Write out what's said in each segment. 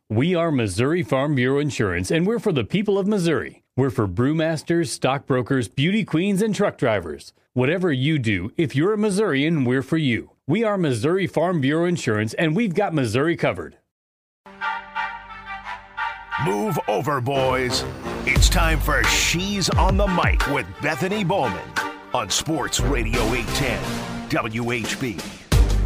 We are Missouri Farm Bureau Insurance, and we're for the people of Missouri. We're for brewmasters, stockbrokers, beauty queens, and truck drivers. Whatever you do, if you're a Missourian, we're for you. We are Missouri Farm Bureau Insurance, and we've got Missouri covered. Move over, boys. It's time for She's on the Mic with Bethany Bowman on Sports Radio 810 WHB.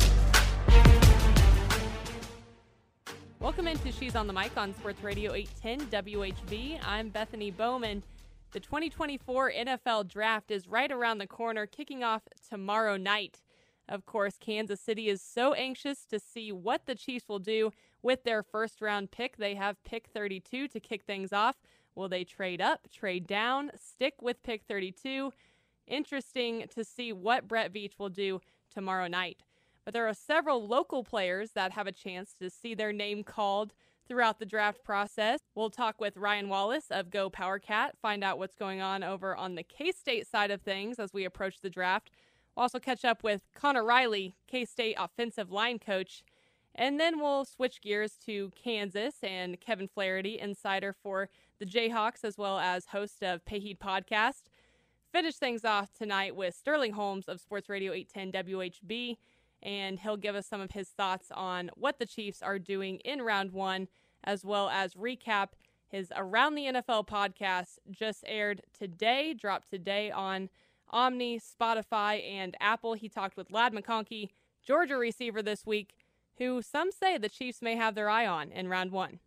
Welcome into She's on the Mic on Sports Radio 810 WHB. I'm Bethany Bowman. The 2024 NFL Draft is right around the corner, kicking off tomorrow night. Of course, Kansas City is so anxious to see what the Chiefs will do with their first-round pick. They have pick 32 to kick things off. Will they trade up, trade down, stick with pick 32? Interesting to see what Brett Veach will do tomorrow night. But there are several local players that have a chance to see their name called throughout the draft process. We'll talk with Ryan Wallace of Go PowerCat, find out what's going on over on the K-State side of things as we approach the draft. We'll also catch up with Connor Riley, K-State offensive line coach. And then we'll switch gears to Kansas and Kevin Flaherty, insider for the Jayhawks as well as host of Payheed Podcast. Finish things off tonight with Sterling Holmes of Sports Radio 810 WHB. And he'll give us some of his thoughts on what the Chiefs are doing in round one, as well as recap his Around the NFL podcast just aired today, dropped today on Omni, Spotify, and Apple. He talked with Ladd McConkey, Georgia receiver this week, who some say the Chiefs may have their eye on in round one.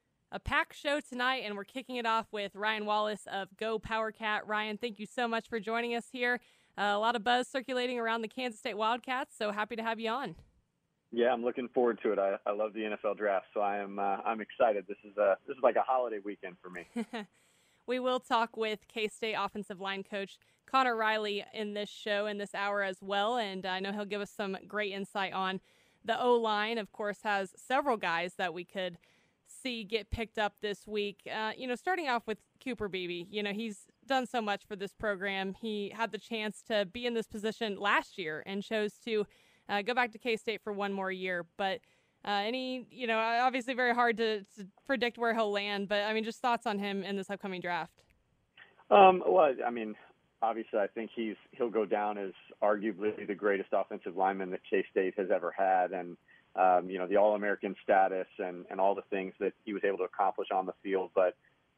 A packed show tonight, and we're kicking it off with Ryan Wallace of Go PowerCat. Ryan, thank you so much for joining us here. A lot of buzz circulating around the Kansas State Wildcats, so happy to have you on. Yeah, I'm looking forward to it. I love the NFL draft, so I'm excited. This is like a holiday weekend for me. We will talk with K-State offensive line coach Connor Riley in this show, in this hour as well, and I know he'll give us some great insight on the O-line. Of course, has several guys that we could see get picked up this week. Starting off with Cooper Beebe, he's done so much for this program. He had the chance to be in this position last year and chose to go back to K-State for one more year. But obviously very hard to predict where he'll land. But, just thoughts on him in this upcoming draft. Obviously I think he'll go down as arguably the greatest offensive lineman that K-State has ever had. And, the All-American status and all the things that he was able to accomplish on the field. But,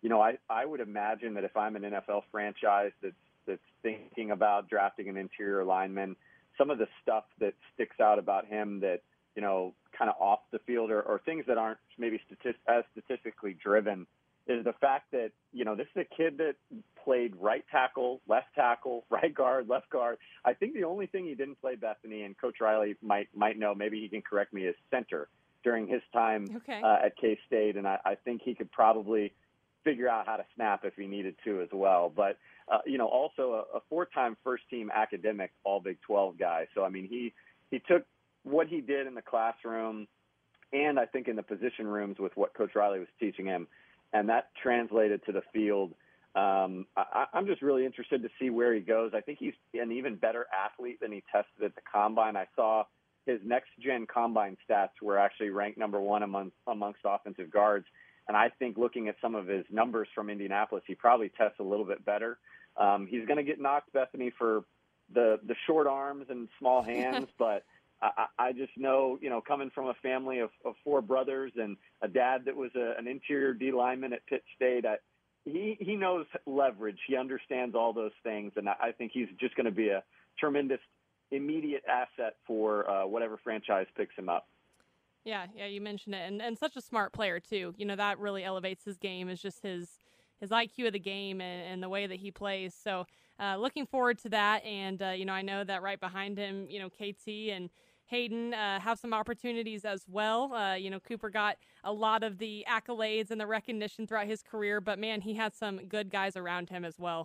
I would imagine that if I'm an NFL franchise that's thinking about drafting an interior lineman, some of the stuff that sticks out about him that, kind of off the field or things that aren't maybe as statistically driven is the fact that, this is a kid that played right tackle, right guard, left guard. I think the only thing he didn't play, Bethany, and Coach Riley might know, maybe he can correct me, is center during his time at K-State. And I think he could probably figure out how to snap if he needed to as well. But, also a four-time first-team academic All Big 12 guy. So, he took what he did in the classroom and I think in the position rooms with what Coach Riley was teaching him, and that translated to the field. I'm just really interested to see where he goes. I think he's an even better athlete than he tested at the Combine. I saw his next-gen Combine stats were actually ranked number one amongst offensive guards. And I think looking at some of his numbers from Indianapolis, he probably tests a little bit better. He's going to get knocked, Bethany, for the short arms and small hands, but I just know, coming from a family of four brothers and a dad that was an interior D lineman at Pitt State, he knows leverage. He understands all those things, and I think he's just going to be a tremendous immediate asset for whatever franchise picks him up. Yeah, you mentioned it, and such a smart player too. That really elevates his game, is just his IQ of the game and the way that he plays. So looking forward to that, and I know that right behind him, KT and Hayden have some opportunities as well. Cooper got a lot of the accolades and the recognition throughout his career, but man, he had some good guys around him as well.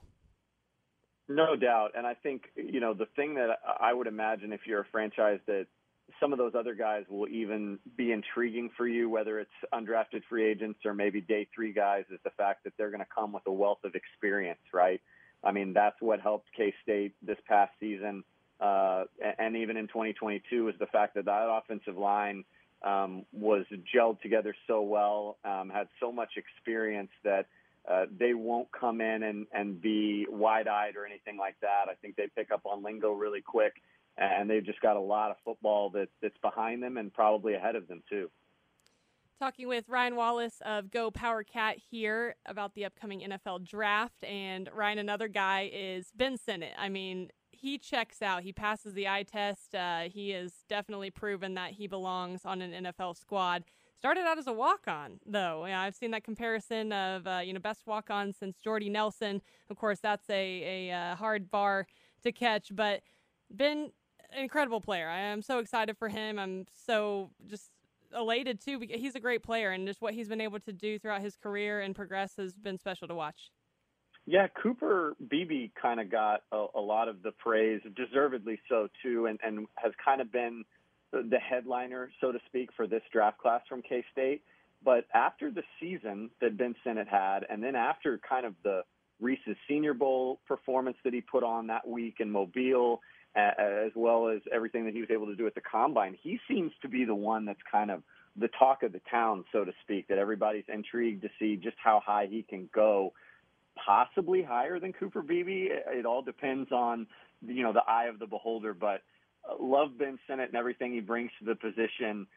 No doubt. And I think, the thing that I would imagine if you're a franchise that some of those other guys will even be intriguing for you, whether it's undrafted free agents or maybe day three guys, is the fact that they're going to come with a wealth of experience, right? That's what helped K-State this past season. And even in 2022 is the fact that offensive line was gelled together so well, had so much experience that they won't come in and be wide-eyed or anything like that. I think they pick up on lingo really quick, and they've just got a lot of football that's behind them and probably ahead of them too. Talking with Ryan Wallace of Go Power Cat here about the upcoming NFL draft. And Ryan, another guy is Ben Sinnott. I mean, he checks out. He passes the eye test. He has definitely proven that he belongs on an NFL squad. Started out as a walk-on, though. Yeah, I've seen that comparison of, best walk-on since Jordy Nelson. Of course, that's a hard bar to catch, but Ben, an incredible player. I am so excited for him. I'm so just elated too, because he's a great player, and just what he's been able to do throughout his career and progress has been special to watch. Yeah, Cooper Beebe kind of got a lot of the praise, deservedly so too, and has kind of been the headliner, so to speak, for this draft class from K-State. But after the season that Ben Sinnott had, and then after kind of the Reese's Senior Bowl performance that he put on that week in Mobile, as well as everything that he was able to do at the Combine, he seems to be the one that's kind of the talk of the town, so to speak, that everybody's intrigued to see just how high he can go, possibly higher than Cooper Beebe. It all depends on, the eye of the beholder, but love Ben Sinnott and everything he brings to the position.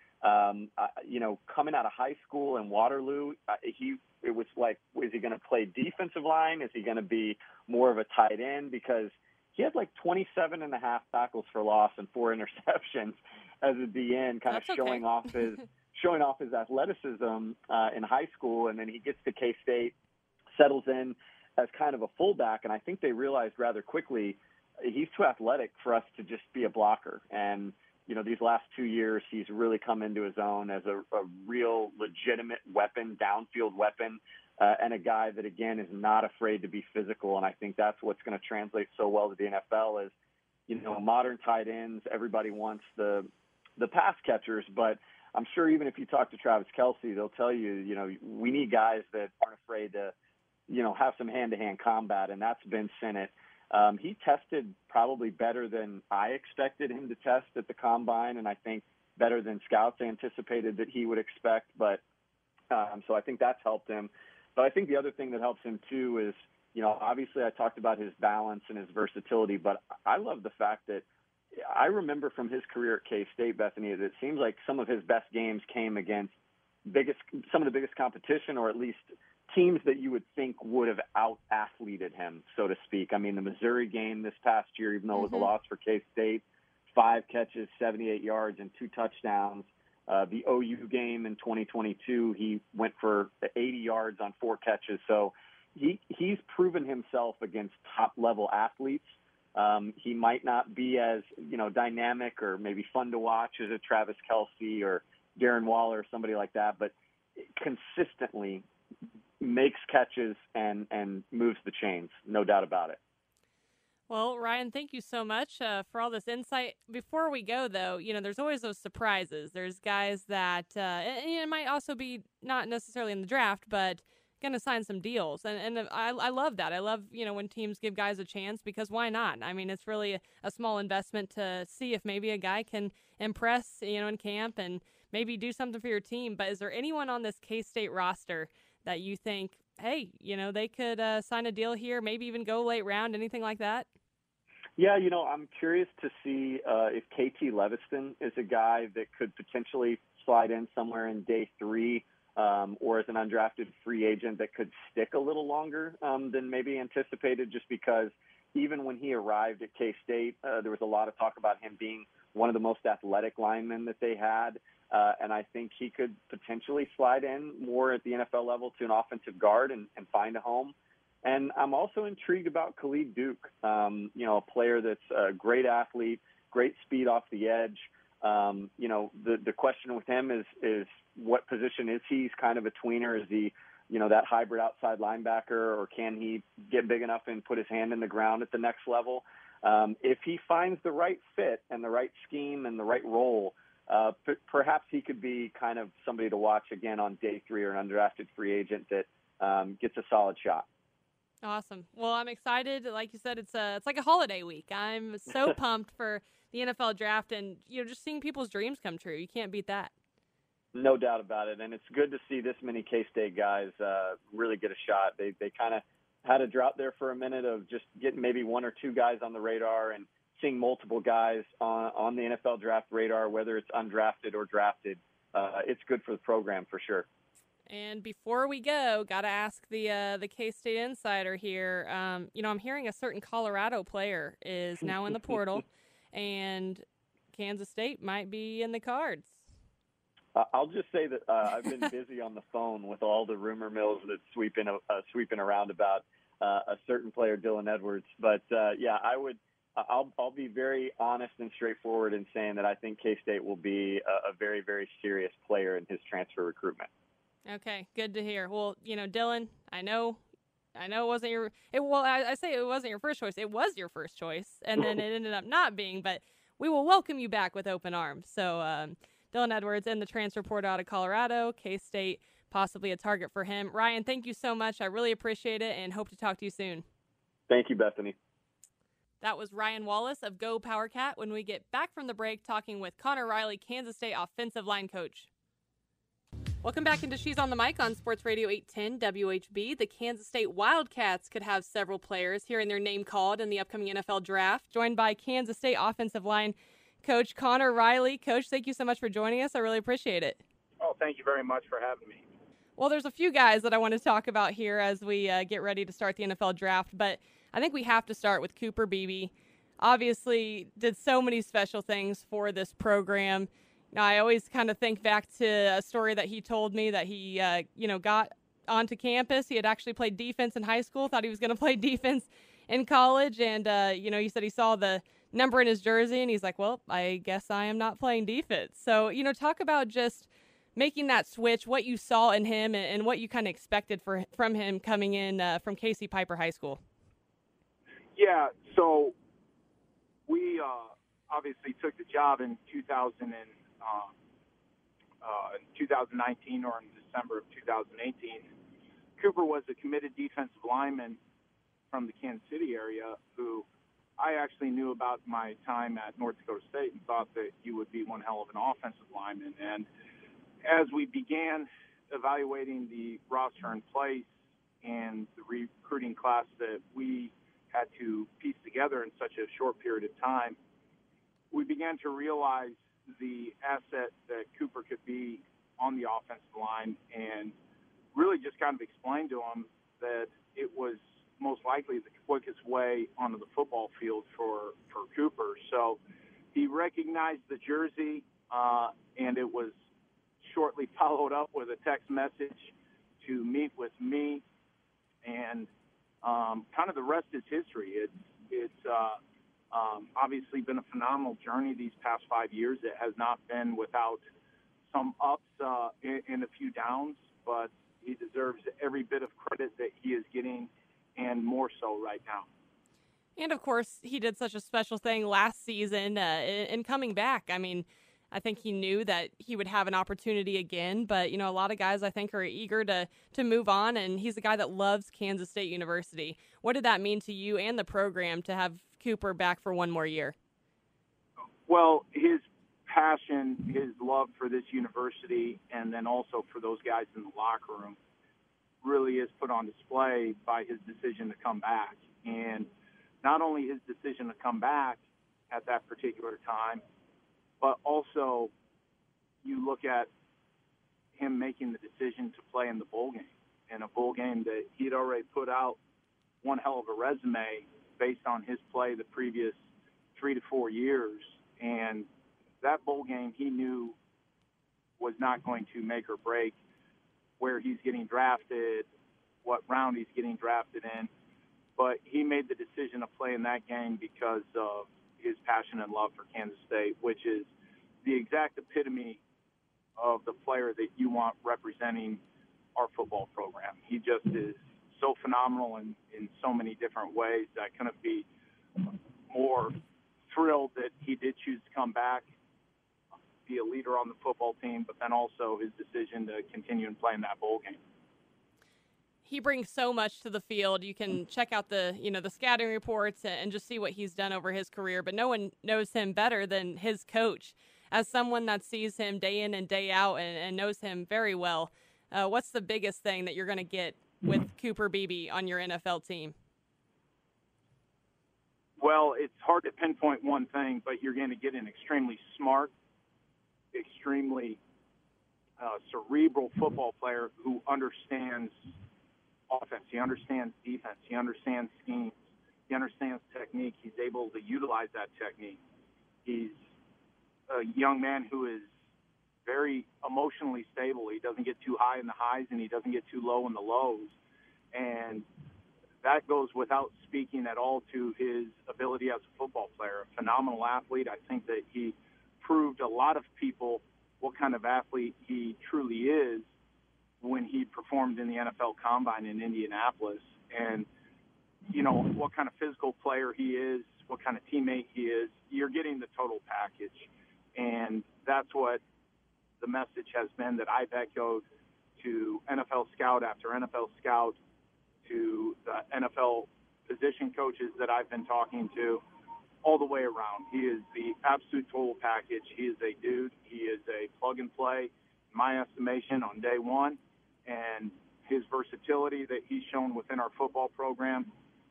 Coming out of high school in Waterloo, it was like, is he going to play defensive line? Is he going to be more of a tight end? Because he had like 27 and a half tackles for loss and 4 interceptions as a DN, kind of showing off his athleticism in high school. And then he gets to K-State, settles in as kind of a fullback. And I think they realized rather quickly he's too athletic for us to just be a blocker. And, these last 2 years, he's really come into his own as a real legitimate weapon, downfield weapon. And a guy that, again, is not afraid to be physical. And I think that's what's going to translate so well to the NFL is, modern tight ends, everybody wants the pass catchers. But I'm sure even if you talk to Travis Kelce, they'll tell you, we need guys that aren't afraid to, have some hand-to-hand combat. And that's Ben Sinnott. He tested probably better than I expected him to test at the Combine, and I think better than scouts anticipated that he would expect. But so I think that's helped him. But I think the other thing that helps him, too, is, obviously I talked about his balance and his versatility, but I love the fact that I remember from his career at K-State, Bethany, that it seems like some of his best games came against some of the biggest competition, or at least teams that you would think would have out-athleted him, so to speak. I mean, the Missouri game this past year, even though it was a loss for K-State, 5 catches, 78 yards, and 2 touchdowns. The OU game in 2022, he went for 80 yards on 4 catches. So he's proven himself against top-level athletes. He might not be as, dynamic or maybe fun to watch as a Travis Kelce or Darren Waller or somebody like that, but consistently makes catches and moves the chains, no doubt about it. Well, Ryan, thank you so much for all this insight. Before we go, though, there's always those surprises. There's guys that it might also be not necessarily in the draft, but going to sign some deals. And I love that. I love, when teams give guys a chance, because why not? I mean, it's really a small investment to see if maybe a guy can impress, in camp and maybe do something for your team. But is there anyone on this K-State roster that you think, hey, they could sign a deal here, maybe even go late round, anything like that? Yeah, I'm curious to see if KT Leviston is a guy that could potentially slide in somewhere in day 3 or as an undrafted free agent that could stick a little longer than maybe anticipated, just because even when he arrived at K-State, there was a lot of talk about him being one of the most athletic linemen that they had. And I think he could potentially slide in more at the NFL level to an offensive guard and find a home. And I'm also intrigued about Khalid Duke, a player that's a great athlete, great speed off the edge. The question with him is what position is he? He's kind of a tweener. Is he, that hybrid outside linebacker, or can he get big enough and put his hand in the ground at the next level? If he finds the right fit and the right scheme and the right role, perhaps he could be kind of somebody to watch again on day 3, or an undrafted free agent that gets a solid shot. Awesome. Well, I'm excited. Like you said, it's like a holiday week. I'm so pumped for the NFL draft, and just seeing people's dreams come true. You can't beat that. No doubt about it, and it's good to see this many K-State guys really get a shot. They kind of had a drop there for a minute of just getting maybe one or two guys on the radar and seeing multiple guys on the NFL draft radar, whether it's undrafted or drafted. It's good for the program for sure. And before we go, got to ask the K-State insider here. I'm hearing a certain Colorado player is now in the portal, and Kansas State might be in the cards. I'll just say that I've been busy on the phone with all the rumor mills that sweeping around about a certain player, Dylan Edwards. But I'll be very honest and straightforward in saying that I think K-State will be a very, very serious player in his transfer recruitment. Okay, good to hear. Well, Dylan, I know it wasn't I say it wasn't your first choice. It was your first choice, and then it ended up not being. But we will welcome you back with open arms. So. Dylan Edwards in the transfer portal out of Colorado, K-State possibly a target for him. Ryan, thank you so much. I really appreciate it and hope to talk to you soon. Thank you, Bethany. That was Ryan Wallace of Go Power Cat when we get back from the break talking with Connor Riley, Kansas State offensive line coach. Welcome back into She's on the Mic on Sports Radio 810 WHB. The Kansas State Wildcats could have several players hearing their name called in the upcoming NFL draft, joined by Kansas State offensive line Coach Connor Riley. Coach, thank you so much for joining us. I really appreciate it. Oh, thank you very much for having me. Well, there's a few guys that I want to talk about here as we get ready to start the NFL draft, but I think we have to start with Cooper Beebe. Obviously, did so many special things for this program. I always kind of think back to a story that he told me that he, got onto campus. He had actually played defense in high school, thought he was going to play defense in college, and, he said he saw the number in his jersey, and he's like, well, I guess I am not playing defense. So, talk about just making that switch, what you saw in him and what you kind of expected from him coming in from Casey Piper High School. Yeah, so we obviously took the job in 2019 or in December of 2018. Cooper was a committed defensive lineman from the Kansas City area who I actually knew about my time at North Dakota State and thought that he would be one hell of an offensive lineman. And as we began evaluating the roster in place and the recruiting class that we had to piece together in such a short period of time, we began to realize the asset that Cooper could be on the offensive line and really just kind of explained to him that it was most likely the quickest way onto the football field for Cooper. So he recognized the jersey, and it was shortly followed up with a text message to meet with me, and kind of the rest is history. It's obviously been a phenomenal journey these past 5 years. It has not been without some ups and a few downs, but he deserves every bit of credit that he is getting, and more so right now. And, of course, he did such a special thing last season in coming back. I mean, I think he knew that he would have an opportunity again, but, a lot of guys, I think, are eager to move on, and he's a guy that loves Kansas State University. What did that mean to you and the program to have Cooper back for one more year? Well, his passion, his love for this university, and then also for those guys in the locker room really is put on display by his decision to come back. And not only his decision to come back at that particular time, but also you look at him making the decision to play in the bowl game, in a bowl game that he'd already put out one hell of a resume based on his play the previous 3 to 4 years. And that bowl game he knew was not going to make or break where he's getting drafted, what round he's getting drafted in. But he made the decision to play in that game because of his passion and love for Kansas State, which is the exact epitome of the player that you want representing our football program. He just is so phenomenal in so many different ways. I couldn't be more thrilled that he did choose to come back, be a leader on the football team, but then also his decision to continue and play in that bowl game. He brings so much to the field. You can check out the scouting reports and just see what he's done over his career, but no one knows him better than his coach. as someone that sees him day in and day out and knows him very well, what's the biggest thing that you're going to get with Cooper Beebe on your NFL team? Well, it's hard to pinpoint one thing, but you're going to get an extremely smart, extremely cerebral football player who understands offense. He understands defense. He understands schemes. He understands technique. He's able to utilize that technique. He's a young man who is very emotionally stable. He doesn't get too high in the highs, and he doesn't get too low in the lows. And that goes without speaking at all to his ability as a football player. A phenomenal athlete. I think that he proved a lot of people what kind of athlete he truly is when he performed in the NFL Combine in Indianapolis. And, you know, what kind of physical player he is, what kind of teammate he is, you're getting the total package. And that's what the message has been that I've echoed to NFL scout after NFL scout, to the NFL position coaches that I've been talking to, all the way around. He is the absolute total package. He is a dude. He is a plug and play, in my estimation, on day one. And his versatility that he's shown within our football program,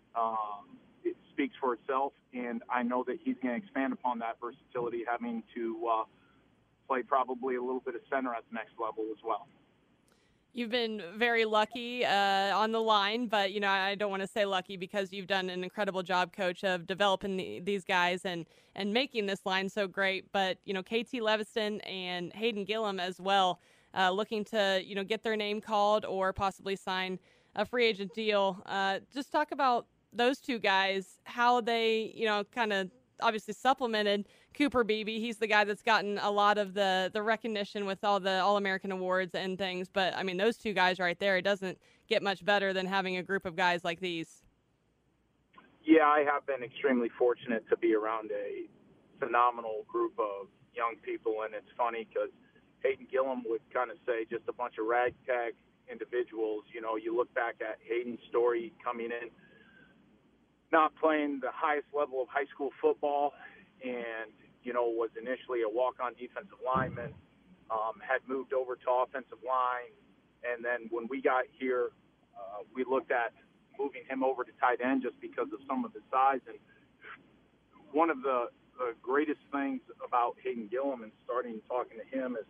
it speaks for itself. And I know that he's going to expand upon that versatility, having to play probably a little bit of center at the next level as well. You've been very lucky on the line, but, you know, I don't want to say lucky because you've done an incredible job, Coach, of developing these guys and making this line so great. But, you know, KT Leviston and Hayden Gillum as well, looking to, you know, get their name called or possibly sign a free agent deal. Just talk about those two guys, how they, you know, kind of obviously supplemented Cooper Beebe. He's the guy that's gotten a lot of the recognition with all the All-American awards and things. But, I mean, those two guys right there, it doesn't get much better than having a group of guys like these. Yeah, I have been extremely fortunate to be around a phenomenal group of young people. And it's funny because Hayden Gillum would kind of say just a bunch of ragtag individuals. You know, you look back at Hayden's story coming in, not playing the highest level of high school football, and, you know, was initially a walk-on defensive lineman, had moved over to offensive line. And then when we got here, we looked at moving him over to tight end just because of some of his size. And one of the greatest things about Hayden Gillum and starting talking to him is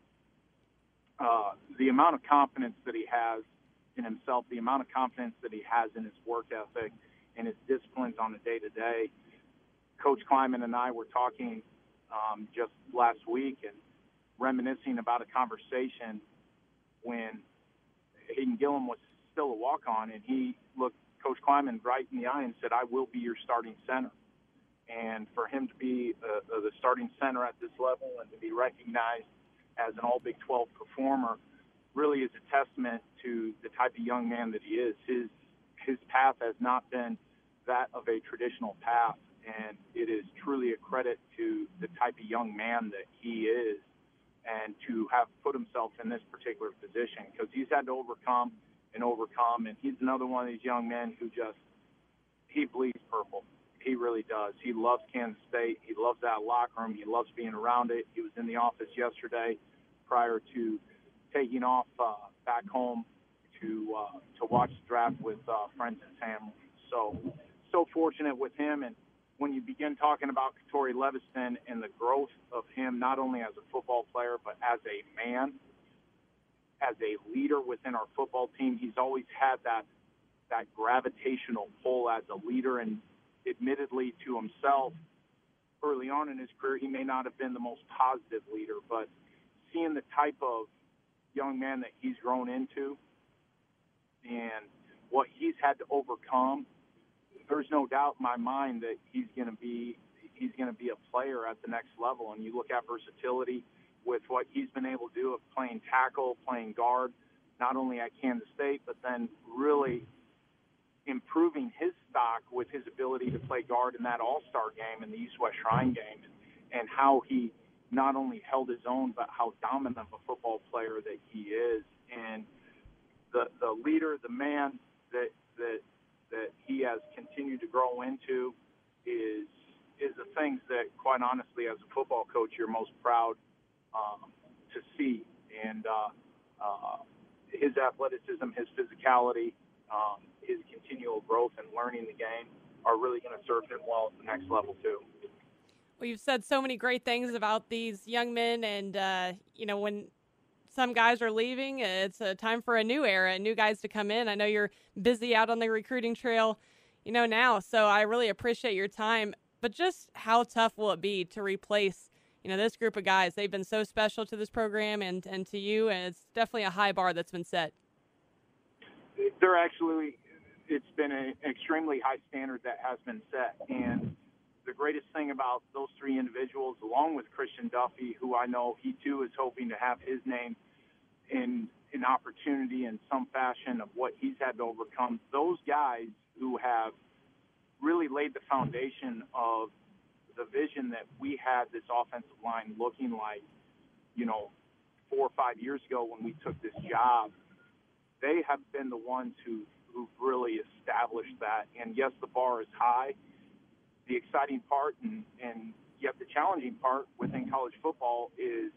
the amount of confidence that he has in himself, the amount of confidence that he has in his work ethic and his disciplines on a day-to-day. Coach Kleiman and I were talking just last week and reminiscing about a conversation when Hayden Gillum was still a walk-on, and he looked Coach Kleiman right in the eye and said, "I will be your starting center." And for him to be the starting center at this level and to be recognized as an all-Big 12 performer really is a testament to the type of young man that he is. His path has not been that of a traditional path, and it is truly a credit to the type of young man that he is and to have put himself in this particular position, because he's had to overcome, and he's another one of these young men who he bleeds purple. He really does. He loves Kansas State. He loves that locker room. He loves being around it. He was in the office yesterday prior to taking off back home to watch the draft with friends and family. So fortunate with him. And when you begin talking about Katori Leviston and the growth of him, not only as a football player, but as a man, as a leader within our football team, he's always had that gravitational pull as a leader. And admittedly to himself, early on in his career, he may not have been the most positive leader, but seeing the type of young man that he's grown into and what he's had to overcome, there's no doubt in my mind that he's going to be a player at the next level. And you look at versatility with what he's been able to do of playing tackle, playing guard, not only at Kansas State, but then really improving his stock with his ability to play guard in that all-star game in the East-West Shrine game, and how he not only held his own, but how dominant of a football player that he is. And the leader, the man that he has continued to grow into is is the things that, quite honestly, as a football coach, you're most proud to see. And his athleticism, his physicality, his continual growth and learning the game are really going to serve him well at the next level too. Well, you've said so many great things about these young men, and when some guys are leaving, it's a time for a new era, new guys to come in. I know you're busy out on the recruiting trail, now, so I really appreciate your time. But just how tough will it be to replace, this group of guys? They've been so special to this program and to you, and it's definitely a high bar that's been set. It's been an extremely high standard that has been set. And the greatest thing about those three individuals, along with Christian Duffy, who I know he too is hoping to have his name in an opportunity in some fashion of what he's had to overcome, those guys who have really laid the foundation of the vision that we had this offensive line looking like, 4 or 5 years ago when we took this job, they have been the ones who've really established that. And yes, the bar is high. The exciting part and yet the challenging part within college football is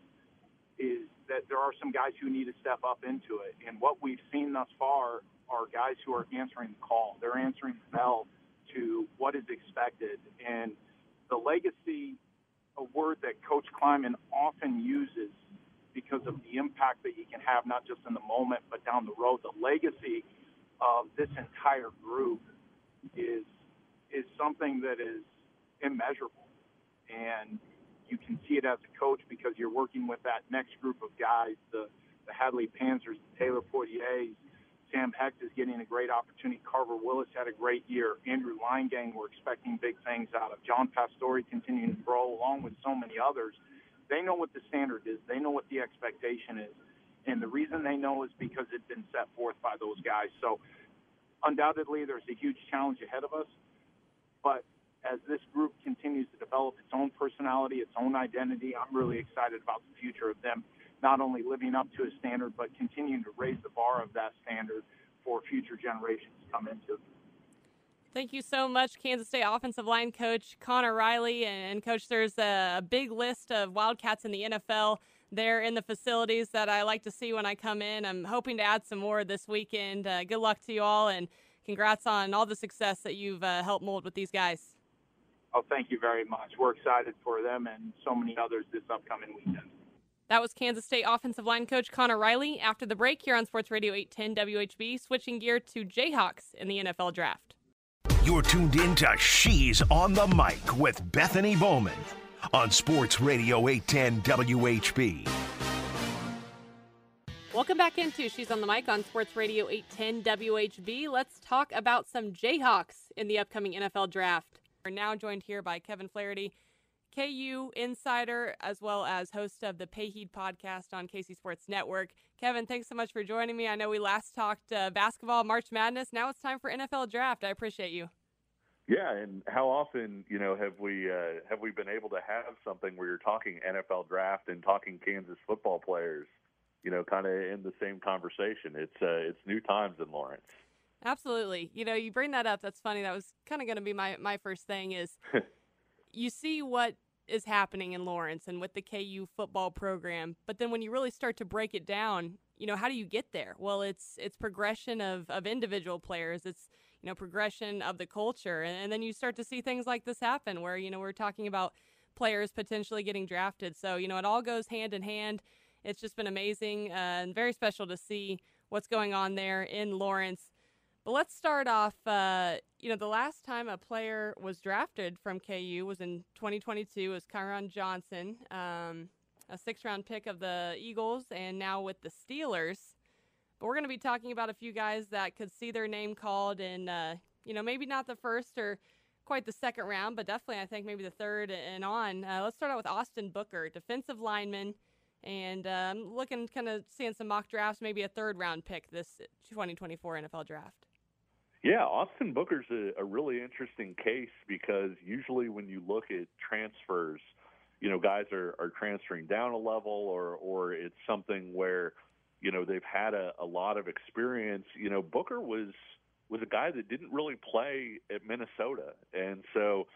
that there are some guys who need to step up into it. And what we've seen thus far are guys who are answering the call. They're answering the bell to what is expected. And the legacy, a word that Coach Klieman often uses because of the impact that he can have, not just in the moment, but down the road, the legacy of this entire group is something that is immeasurable. And you can see it as a coach because you're working with that next group of guys, the Hadley Panzers, the Taylor Poitiers. Sam Hecht is getting a great opportunity. Carver Willis had a great year. Andrew Leingang, we're expecting big things out of. John Pastore continuing to grow along with so many others. They know what the standard is. They know what the expectation is. And the reason they know is because it's been set forth by those guys. So undoubtedly there's a huge challenge ahead of us. But as this group continues to develop its own personality, its own identity, I'm really excited about the future of them not only living up to a standard, but continuing to raise the bar of that standard for future generations to come into. Thank you so much, Kansas State offensive line coach Connor Riley. And, Coach, there's a big list of Wildcats in the NFL there in the facilities that I like to see when I come in. I'm hoping to add some more this weekend. Good luck to you all, and congrats on all the success that you've helped mold with these guys. Oh, thank you very much. We're excited for them and so many others this upcoming weekend. That was Kansas State offensive line coach Connor Riley. After the break here on Sports Radio 810 WHB, switching gear to Jayhawks in the NFL Draft. You're tuned in to She's on the Mic with Bethany Bowman on Sports Radio 810 WHB. Welcome back into She's on the Mic on Sports Radio 810 WHB. Let's talk about some Jayhawks in the upcoming NFL Draft. We're now joined here by Kevin Flaherty, KU insider, as well as host of the Payheed podcast on KC Sports Network. Kevin, thanks so much for joining me. I know we last talked basketball, March Madness. Now it's time for NFL Draft. I appreciate you. Yeah, and how often, have we been able to have something where you're talking NFL Draft and talking Kansas football players, kind of in the same conversation? It's new times in Lawrence. Absolutely. You bring that up. That's funny. That was kind of going to be my first thing is you see what is happening in Lawrence and with the KU football program, but then when you really start to break it down, how do you get there? Well, it's progression of individual players. It's, progression of the culture. And then you start to see things like this happen where, we're talking about players potentially getting drafted. So, it all goes hand in hand. It's just been amazing and very special to see what's going on there in Lawrence. But let's start off, the last time a player was drafted from KU was in 2022. It was Kyron Johnson, a 6th-round pick of the Eagles, and now with the Steelers. But we're going to be talking about a few guys that could see their name called in, maybe not the first or quite the 2nd round, but definitely I think maybe the 3rd and on. Let's start out with Austin Booker, defensive lineman. And I'm looking, kind of seeing some mock drafts, maybe a 3rd-round pick this 2024 NFL Draft. Yeah, Austin Booker's a really interesting case because usually when you look at transfers, guys are transferring down a level or it's something where, they've had a lot of experience. Booker was a guy that didn't really play at Minnesota. And so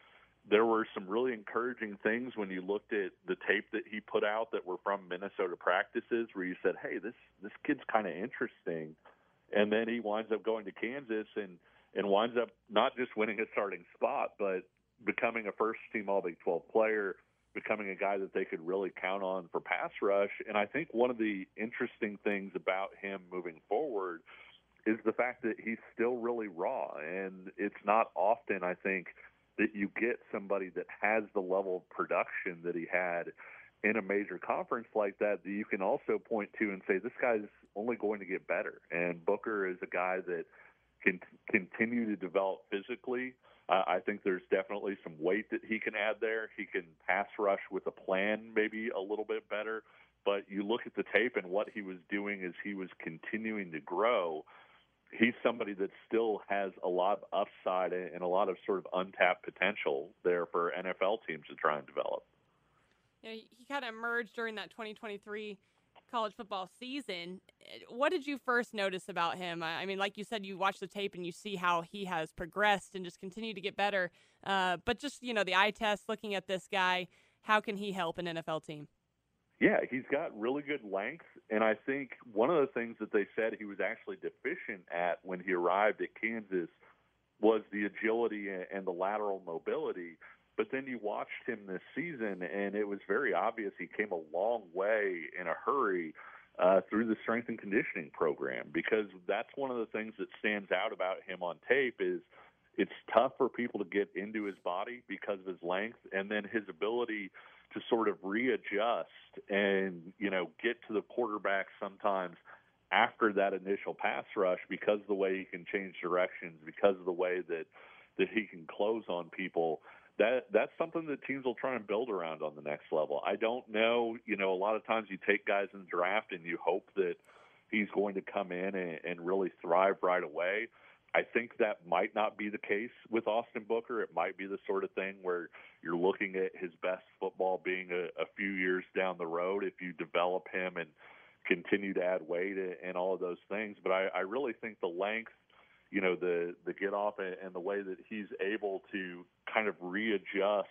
there were some really encouraging things when you looked at the tape that he put out that were from Minnesota practices where you said, hey, this kid's kind of interesting. And then he winds up going to Kansas and winds up not just winning a starting spot, but becoming a first-team All-Big 12 player, becoming a guy that they could really count on for pass rush. And I think one of the interesting things about him moving forward is the fact that he's still really raw. And it's not often, I think, that you get somebody that has the level of production that he had in a major conference like that you can also point to and say, this guy's only going to get better. And Booker is a guy that can continue to develop physically. I think there's definitely some weight that he can add there. He can pass rush with a plan maybe a little bit better. But you look at the tape and what he was doing as he was continuing to grow, he's somebody that still has a lot of upside and a lot of sort of untapped potential there for NFL teams to try and develop. You know, he kind of emerged during that 2023 college football season. What did you first notice about him? I mean, like you said, you watch the tape and you see how he has progressed and just continued to get better. But just, you know, the eye test, looking at this guy, how can he help an NFL team? Yeah, he's got really good length, and I think one of the things that they said he was actually deficient at when he arrived at Kansas was the agility and the lateral mobility. But then you watched him this season, and it was very obvious he came a long way in a hurry through the strength and conditioning program, because that's one of the things that stands out about him on tape is it's tough for people to get into his body because of his length, and then his ability to sort of readjust and, you know, get to the quarterback sometimes after that initial pass rush because of the way he can change directions, because of the way that he can close on people. That's something that teams will try and build around on the next level. I don't know, you know, a lot of times you take guys in the draft and you hope that he's going to come in and really thrive right away. I think that might not be the case with Austin Booker. It might be the sort of thing where you're looking at his best football being a few years down the road if you develop him and continue to add weight and all of those things. But I really think the length, you know, the get off and the way that he's able to kind of readjust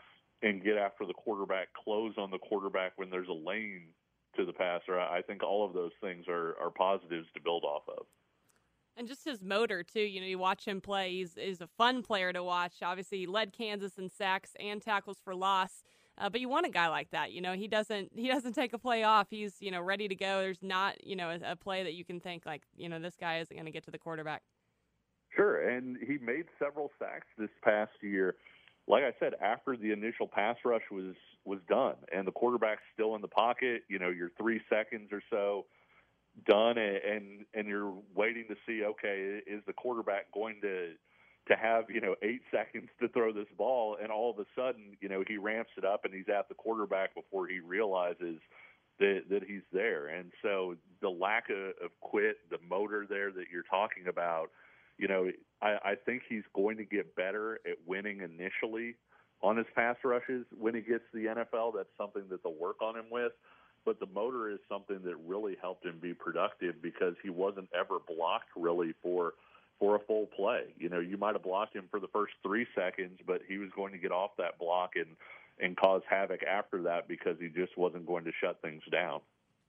and get after the quarterback, close on the quarterback when there's a lane to the passer, I think all of those things are positives to build off of. And just his motor, too. You know, you watch him play. He's a fun player to watch. Obviously, he led Kansas in sacks and tackles for loss. But you want a guy like that. You know, he doesn't take a play off. He's, you know, ready to go. There's not, you know, a play that you can think like, you know, this guy isn't going to get to the quarterback. Sure, and he made several sacks this past year. Like I said, after the initial pass rush was done and the quarterback's still in the pocket, you know, you're 3 seconds or so done, and you're waiting to see, okay, is the quarterback going to have, you know, 8 seconds to throw this ball, and all of a sudden, you know, he ramps it up and he's at the quarterback before he realizes that he's there. And so the lack of quit, the motor there that you're talking about, you know, I think he's going to get better at winning initially on his pass rushes when he gets to the NFL. That's something that they'll work on him with. But the motor is something that really helped him be productive because he wasn't ever blocked really for a full play. You know, you might have blocked him for the first 3 seconds, but he was going to get off that block and cause havoc after that because he just wasn't going to shut things down.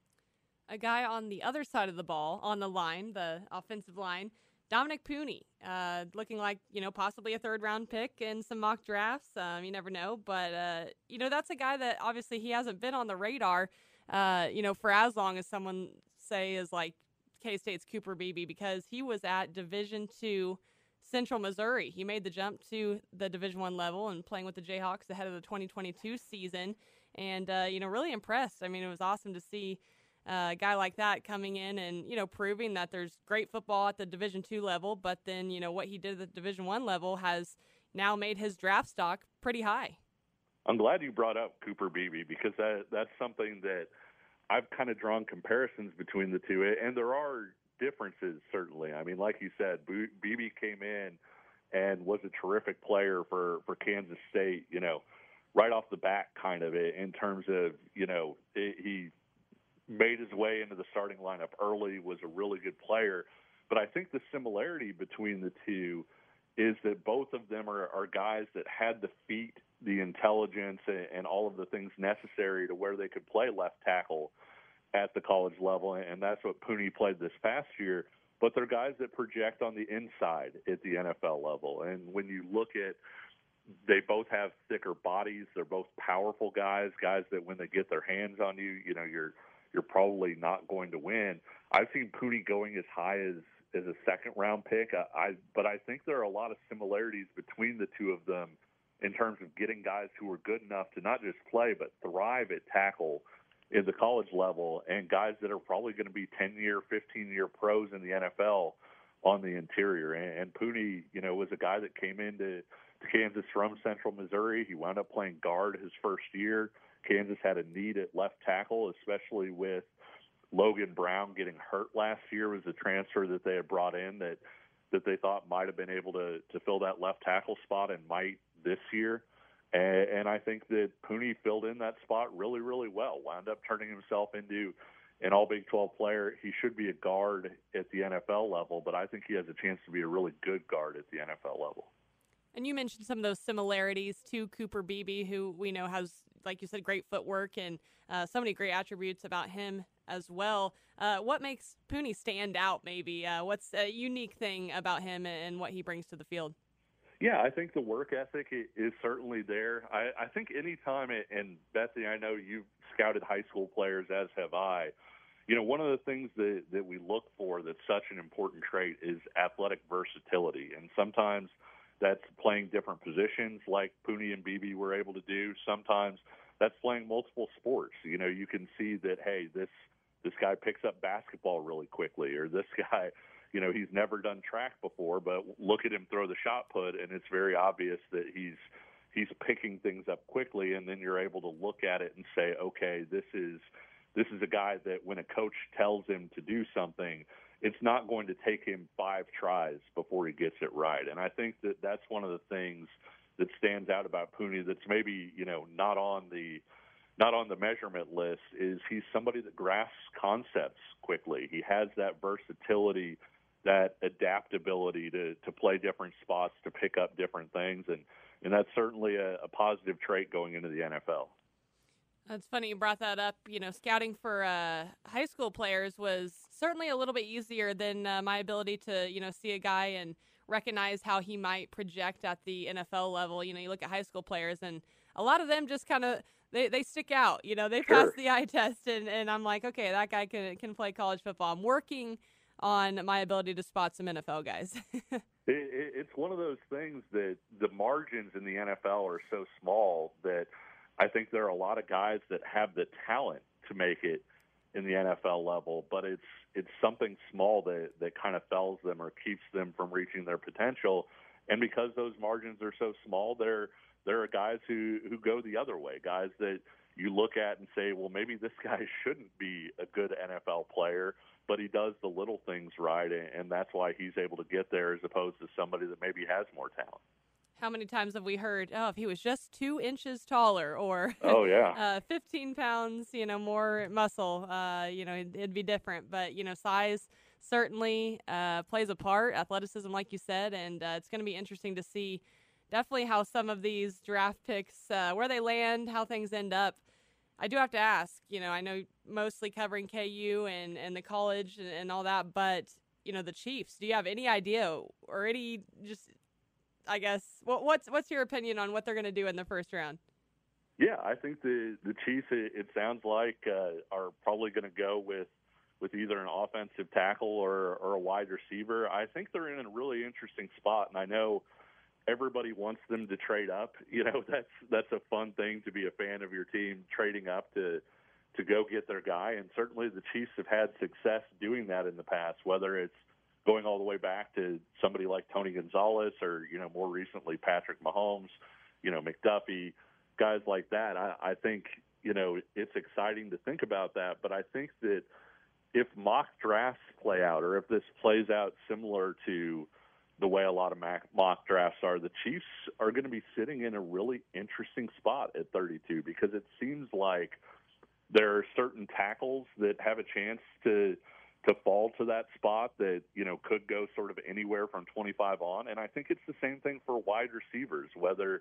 A guy on the other side of the ball, on the line, the offensive line, Dominick Puni, looking like, you know, possibly a third-round pick in some mock drafts. You never know. But, you know, that's a guy that obviously he hasn't been on the radar, you know, for as long as someone, say, is like K-State's Cooper Beebe, because he was at Division II Central Missouri. He made the jump to the Division I level and playing with the Jayhawks ahead of the 2022 season. And, you know, really impressed. I mean, it was awesome to see a guy like that coming in and, you know, proving that there's great football at the Division II level, but then, you know, what he did at the Division I level has now made his draft stock pretty high. I'm glad you brought up Cooper Beebe because that's something that I've kind of drawn comparisons between the two, and there are differences, certainly. I mean, like you said, Beebe came in and was a terrific player for Kansas State, you know, right off the bat kind of in terms of, you know, he made his way into the starting lineup early, was a really good player. But I think the similarity between the two is that both of them are guys that had the feet, the intelligence, and all of the things necessary to where they could play left tackle at the college level, and that's what Puni played this past year. But they're guys that project on the inside at the NFL level. And when you look at, they both have thicker bodies. They're both powerful guys that when they get their hands on you, you're probably not going to win. I've seen Puni going as high as a second-round pick. But I think there are a lot of similarities between the two of them in terms of getting guys who are good enough to not just play but thrive at tackle in the college level, and guys that are probably going to be 10-year, 15-year pros in the NFL on the interior. And Puni, was a guy that came into Kansas from Central Missouri. He wound up playing guard his first year. Kansas had a need at left tackle, especially with Logan Brown getting hurt last year. Was a transfer that they had brought in that they thought might have been able to fill that left tackle spot and might this year. And I think that Puni filled in that spot really, really well, wound up turning himself into an all-Big 12 player. He should be a guard at the NFL level, but I think he has a chance to be a really good guard at the NFL level. And you mentioned some of those similarities to Cooper Beebe, who we know has, like you said, great footwork and so many great attributes about him as well. What makes Puni stand out, maybe? What's a unique thing about him and what he brings to the field? Yeah, I think the work ethic is certainly there. I think any time, and Bethany, I know you've scouted high school players, as have I. One of the things that we look for that's such an important trait is athletic versatility. And sometimes that's playing different positions like Puni and Beebe were able to do. Sometimes that's playing multiple sports. You can see that, hey, this guy picks up basketball really quickly, or this guy – he's never done track before, but look at him throw the shot put, and it's very obvious that he's picking things up quickly. And then you're able to look at it and say, okay, this is a guy that when a coach tells him to do something, it's not going to take him 5 tries before he gets it right. And I think that that's one of the things that stands out about Puni that's maybe not on the measurement list, is he's somebody that grasps concepts quickly. He has that versatility, that adaptability to play different spots, to pick up different things, and that's certainly a positive trait going into the NFL. It's funny you brought that up. Scouting for high school players was certainly a little bit easier than my ability to, see a guy and recognize how he might project at the NFL level. You look at high school players, and a lot of them just kind of they stick out. They pass the eye test, and I'm like, okay, that guy can play college football. I'm working on my ability to spot some NFL guys. It's one of those things that the margins in the NFL are so small that I think there are a lot of guys that have the talent to make it in the NFL level, but it's something small that kind of fells them or keeps them from reaching their potential. And because those margins are so small, there are guys who go the other way, guys that you look at and say, well, maybe this guy shouldn't be a good NFL player, but he does the little things right, and that's why he's able to get there as opposed to somebody that maybe has more talent. How many times have we heard, if he was just 2 inches taller, or 15 pounds, more muscle, it'd be different. But, size certainly plays a part, athleticism, like you said, and it's going to be interesting to see definitely how some of these draft picks, where they land, how things end up. I do have to ask, I know mostly covering KU and the college and all that, but, the Chiefs, do you have any idea or any just, I guess, what's your opinion on what they're going to do in the first round? Yeah, I think the Chiefs, it sounds like, are probably going to go with either an offensive tackle or a wide receiver. I think they're in a really interesting spot, and I know everybody wants them to trade up. That's a fun thing to be a fan of your team, trading up to go get their guy. And certainly the Chiefs have had success doing that in the past, whether it's going all the way back to somebody like Tony Gonzalez or, more recently Patrick Mahomes, McDuffie, guys like that. I think, it's exciting to think about that. But I think that if mock drafts play out, or if this plays out similar to the way a lot of mock drafts are, the Chiefs are going to be sitting in a really interesting spot at 32, because it seems like there are certain tackles that have a chance to to fall to that spot that, could go sort of anywhere from 25 on. And I think it's the same thing for wide receivers, whether,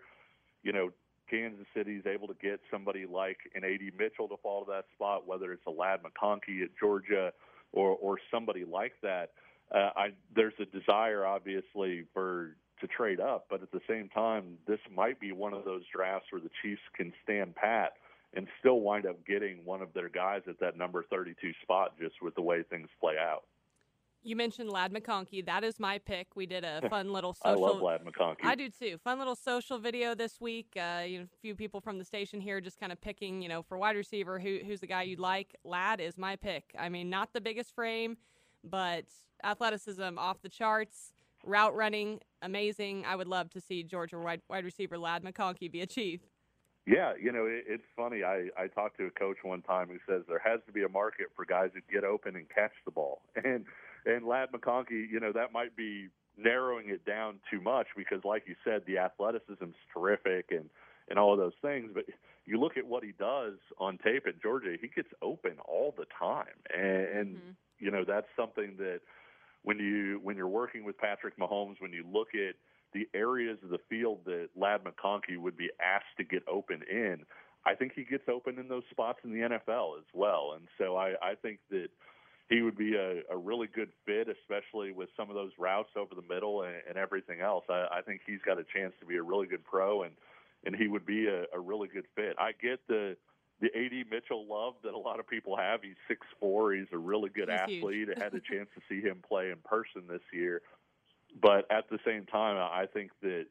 Kansas City is able to get somebody like an A.D. Mitchell to fall to that spot, whether it's a Ladd McConkey at Georgia or somebody like that. There's a desire, obviously, to trade up, but at the same time, this might be one of those drafts where the Chiefs can stand pat and still wind up getting one of their guys at that number 32 spot just with the way things play out. You mentioned Ladd McConkey. That is my pick. We did a fun little social. I love Ladd McConkey. I do too. Fun little social video this week. A few people from the station here just kind of picking, for wide receiver, who's the guy you'd like. Ladd is my pick. I mean, not the biggest frame, but athleticism off the charts. Route running, amazing. I would love to see Georgia wide receiver Ladd McConkey be a Chief. Yeah, it's funny. I talked to a coach one time who says there has to be a market for guys who get open and catch the ball. And Ladd McConkey, that might be narrowing it down too much because, like you said, the athleticism's terrific and all of those things. But you look at what he does on tape at Georgia, he gets open all the time. And that's something that when you're working with Patrick Mahomes, when you look at the areas of the field that Ladd McConkey would be asked to get open in, I think he gets open in those spots in the NFL as well. And so I think that he would be a really good fit, especially with some of those routes over the middle and everything else. I think he's got a chance to be a really good pro, and he would be a really good fit. I get the A.D. Mitchell love that a lot of people have. He's 6'4". He's a really good athlete. I had a chance to see him play in person this year. But at the same time, I think that,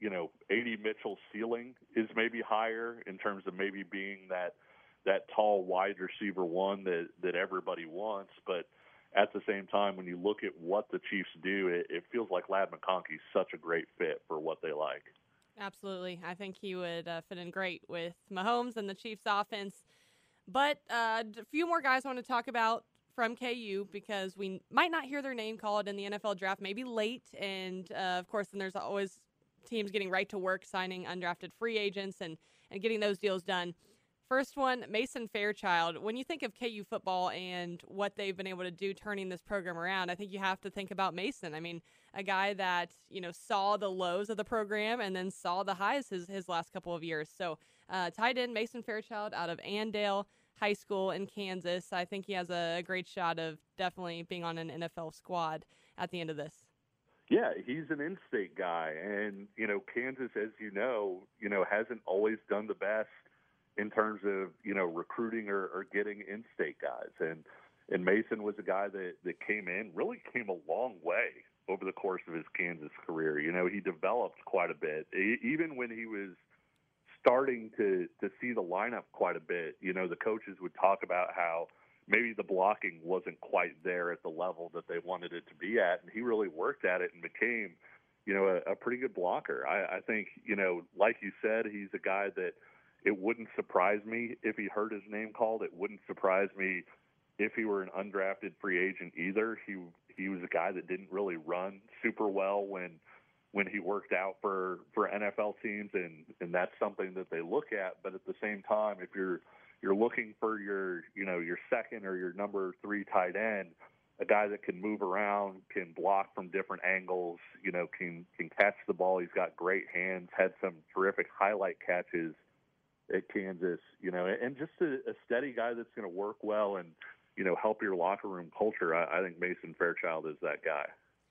A.D. Mitchell's ceiling is maybe higher in terms of maybe being that tall wide receiver one that everybody wants. But at the same time, when you look at what the Chiefs do, it feels like Ladd McConkey's such a great fit for what they like. Absolutely. I think he would fit in great with Mahomes and the Chiefs offense. But a few more guys I want to talk about from KU because we might not hear their name called in the NFL draft, maybe late. And, of course, then there's always teams getting right to work, signing undrafted free agents and getting those deals done. First one, Mason Fairchild. When you think of KU football and what they've been able to do turning this program around, I think you have to think about Mason. I mean, a guy that, saw the lows of the program and then saw the highs his last couple of years. So tight end Mason Fairchild out of Andale High School in Kansas. I think he has a great shot of definitely being on an NFL squad at the end of this. Yeah, he's an in-state guy. And, Kansas, as hasn't always done the best in terms of, recruiting or getting in-state guys. And Mason was a guy that came a long way over the course of his Kansas career. He developed quite a bit. Even when he was starting to see the lineup quite a bit, the coaches would talk about how maybe the blocking wasn't quite there at the level that they wanted it to be at. And he really worked at it and became, a pretty good blocker. I think, like you said, he's a guy that it wouldn't surprise me if he heard his name called. It wouldn't surprise me if he were an undrafted free agent either. He was a guy that didn't really run super well when he worked out for NFL teams, and that's something that they look at. But at the same time, if you're looking for your second or your number 3 tight end, a guy that can move around, can block from different angles, can catch the ball. He's got great hands, had some terrific highlight catches at Kansas, and just a steady guy that's going to work well and, help your locker room culture. I think Mason Fairchild is that guy.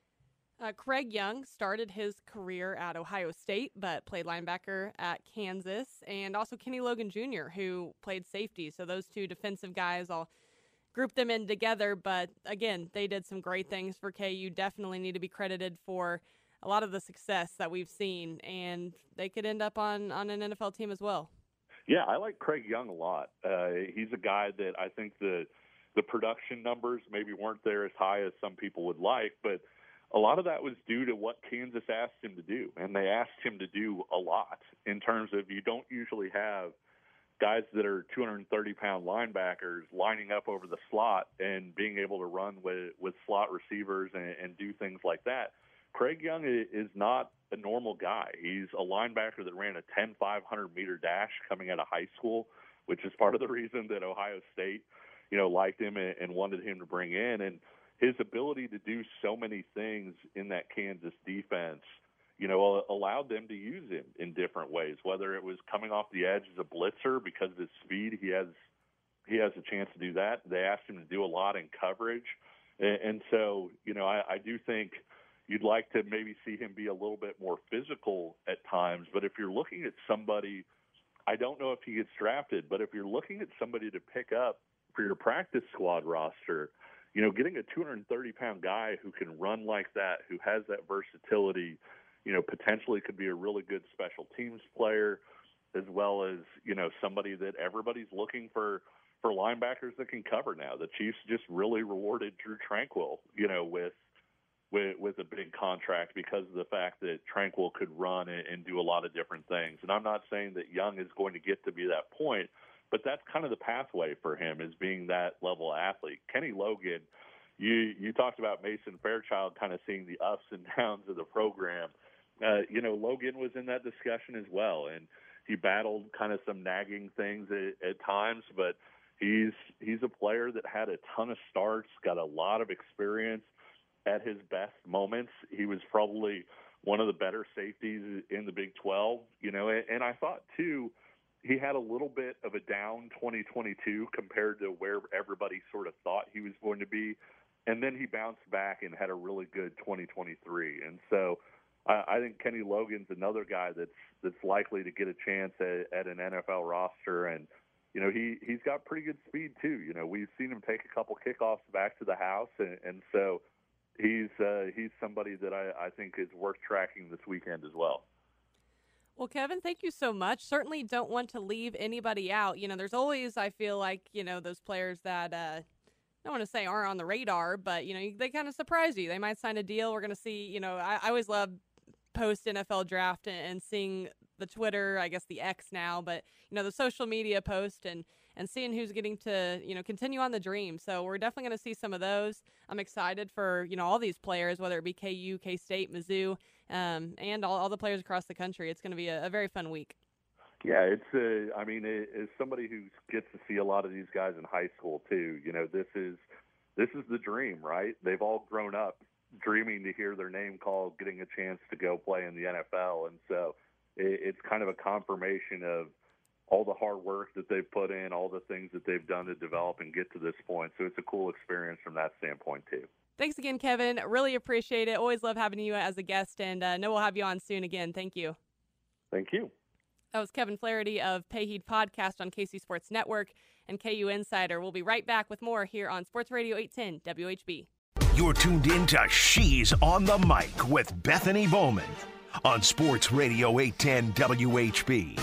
Craig Young started his career at Ohio State, but played linebacker at Kansas, and also Kenny Logan Jr., who played safety. So those two defensive guys, I'll group them in together. But again, they did some great things for KU. Definitely need to be credited for a lot of the success that we've seen, and they could end up on an NFL team as well. Yeah, I like Craig Young a lot. He's a guy that I think the production numbers maybe weren't there as high as some people would like, but a lot of that was due to what Kansas asked him to do, and they asked him to do a lot in terms of you don't usually have guys that are 230-pound linebackers lining up over the slot and being able to run with slot receivers and do things like that. Craig Young is not a normal guy. He's a linebacker that ran a 10 500-meter dash coming out of high school, which is part of the reason that Ohio State, liked him and wanted him to bring in. And his ability to do so many things in that Kansas defense, allowed them to use him in different ways, whether it was coming off the edge as a blitzer because of his speed. He has a chance to do that. They asked him to do a lot in coverage. And so, I do think you'd like to maybe see him be a little bit more physical at times. But if you're looking at somebody, I don't know if he gets drafted, but if you're looking at somebody to pick up for your practice squad roster, getting a 230-pound guy who can run like that, who has that versatility, potentially could be a really good special teams player, as well as, somebody that everybody's looking for linebackers that can cover now. The Chiefs just really rewarded Drew Tranquill, with a big contract because of the fact that Tranquill could run and do a lot of different things. And I'm not saying that Young is going to get to be that point, but that's kind of the pathway for him, is being that level athlete. Kenny Logan, you talked about Mason Fairchild kind of seeing the ups and downs of the program. Logan was in that discussion as well, and he battled kind of some nagging things at times, but he's a player that had a ton of starts, got a lot of experience. At his best moments, he was probably one of the better safeties in the Big 12, and I thought too, he had a little bit of a down 2022 compared to where everybody sort of thought he was going to be. And then he bounced back and had a really good 2023. And so I think Kenny Logan's another guy that's likely to get a chance at an NFL roster. And, he's got pretty good speed too. We've seen him take a couple kickoffs back to the house. And so he's somebody that I think is worth tracking this weekend as well. Well, Kevin, thank you so much. Certainly don't want to leave anybody out. There's always, I feel like, those players that I don't want to say aren't on the radar, but, they kind of surprise you. They might sign a deal. We're going to see, I always love post-NFL draft and seeing the Twitter, I guess the X now, but, the social media post and seeing who's getting to, continue on the dream. So we're definitely going to see some of those. I'm excited for, all these players, whether it be KU, K-State, Mizzou, and all the players across the country. It's going to be a very fun week. Yeah, as somebody who gets to see a lot of these guys in high school too, this is the dream, right? They've all grown up dreaming to hear their name called, getting a chance to go play in the NFL. And so it's kind of a confirmation of all the hard work that they've put in, all the things that they've done to develop and get to this point. So it's a cool experience from that standpoint too. Thanks again, Kevin. Really appreciate it. Always love having you as a guest, and know we'll have you on soon again. Thank you. Thank you. That was Kevin Flaherty of Payheed Podcast on KC Sports Network and KU Insider. We'll be right back with more here on Sports Radio 810 WHB. You're tuned in to She's on the Mic with Bethany Bowman on Sports Radio 810 WHB.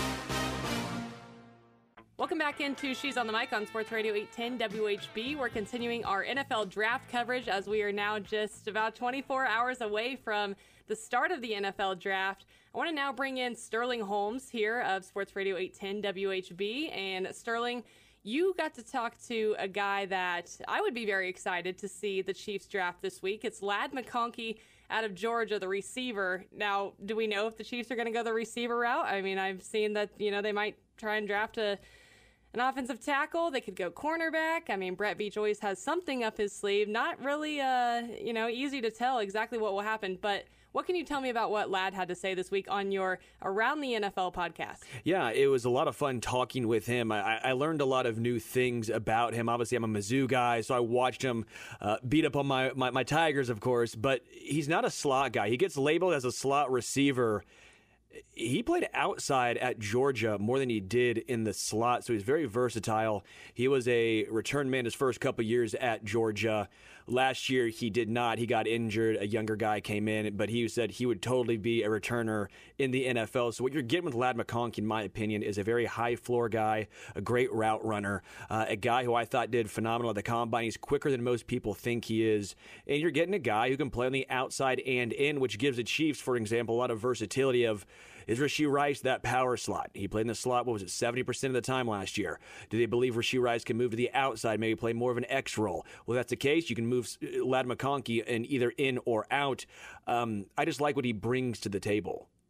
Welcome back into She's on the Mic on Sports Radio 810 WHB. We're continuing our NFL draft coverage as we are now just about 24 hours away from the start of the NFL draft. I want to now bring in Sterling Holmes here of Sports Radio 810 WHB. And Sterling, you got to talk to a guy that I would be very excited to see the Chiefs draft this week. It's Ladd McConkey out of Georgia, the receiver. Now, do we know if the Chiefs are going to go the receiver route? I mean, I've seen that, they might try and draft an offensive tackle. They could go cornerback. I mean, Brett Veach always has something up his sleeve. Not really, easy to tell exactly what will happen. But what can you tell me about what Ladd had to say this week on your Around the NFL podcast? Yeah, it was a lot of fun talking with him. I learned a lot of new things about him. Obviously, I'm a Mizzou guy, so I watched him beat up on my Tigers, of course. But he's not a slot guy. He gets labeled as a slot receiver. He played outside at Georgia more than he did in the slot, so he's very versatile. He was a return man his first couple years at Georgia. Last year, he did not. He got injured. A younger guy came in, but he said he would totally be a returner in the NFL. So what you're getting with Ladd McConkey, in my opinion, is a very high-floor guy, a great route runner, a guy who I thought did phenomenal at the Combine. He's quicker than most people think he is. And you're getting a guy who can play on the outside and in, which gives the Chiefs, for example, a lot of versatility of, is Rashee Rice that power slot? He played in the slot, 70% of the time last year. Do they believe Rashee Rice can move to the outside, maybe play more of an X role? Well, that's the case. You can move Ladd McConkey in either in or out. I just like what he brings to the table.